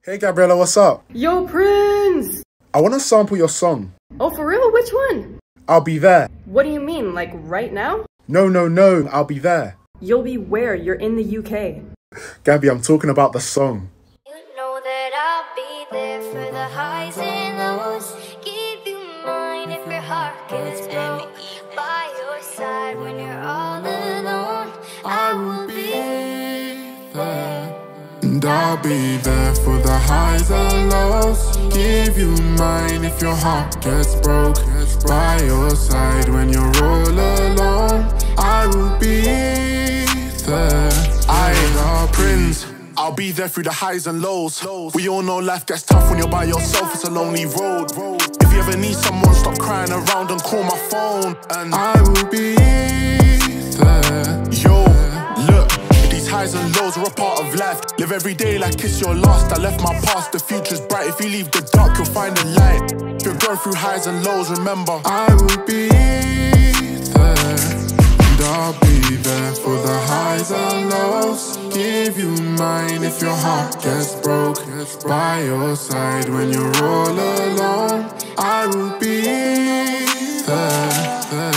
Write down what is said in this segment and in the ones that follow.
Hey Gabriella, what's up? Yo, Prince! I want to sample your song. Oh, for real? Which one? I'll be there. What do you mean, like right now? No, I'll be there. You'll be where? You're in the UK. Gabby, I'm talking about the song. You know that I'll be there for the highs and lows. Give you mine if your heart gets broke. By your side when you're all alone, I will be there. And I'll be there for the highs and lows. Give you mine if your heart gets broke. By your side when you're all alone, I will be there. I'm Prince, I'll be there through the highs and lows. We all know life gets tough when you're by yourself, it's a lonely road. If you ever need someone, stop crying around and call my phone. And I will be there. yo, look, these highs and lows are a part of life. Live every day like it's your last. I left my past, the future's bright. If you leave the dark, you'll find the light. If you're going through highs and lows, remember I will be there. And I'll be there for the highs and lows. Give you mine if your heart gets broke. By your side when you're all alone, I will be there.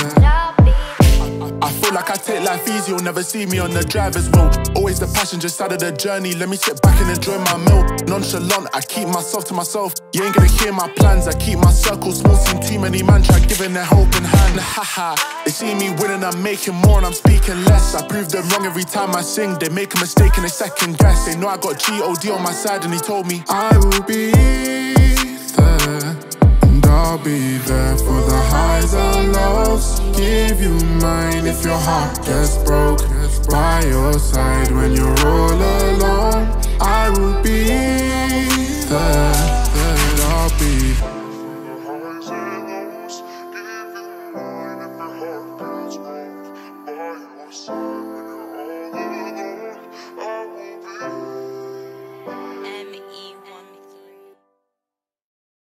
I feel like I take life easy, you'll never see me on the driver's wheel. Always the passenger side of the journey, let me sit back and enjoy my meal. Nonchalant, I keep myself to myself. You ain't gonna hear my plans, I keep my circle small. Seen too many man try giving their hope in hand. Haha, they see me winning, I'm making more and I'm speaking less. I prove them wrong every time I sing. They make a mistake and they second guess. They know I got G.O.D on my side and he told me I will be there. And I'll be there for the highs and lows. Give you mine if your heart gets broke. By your side when you're all alone, I will be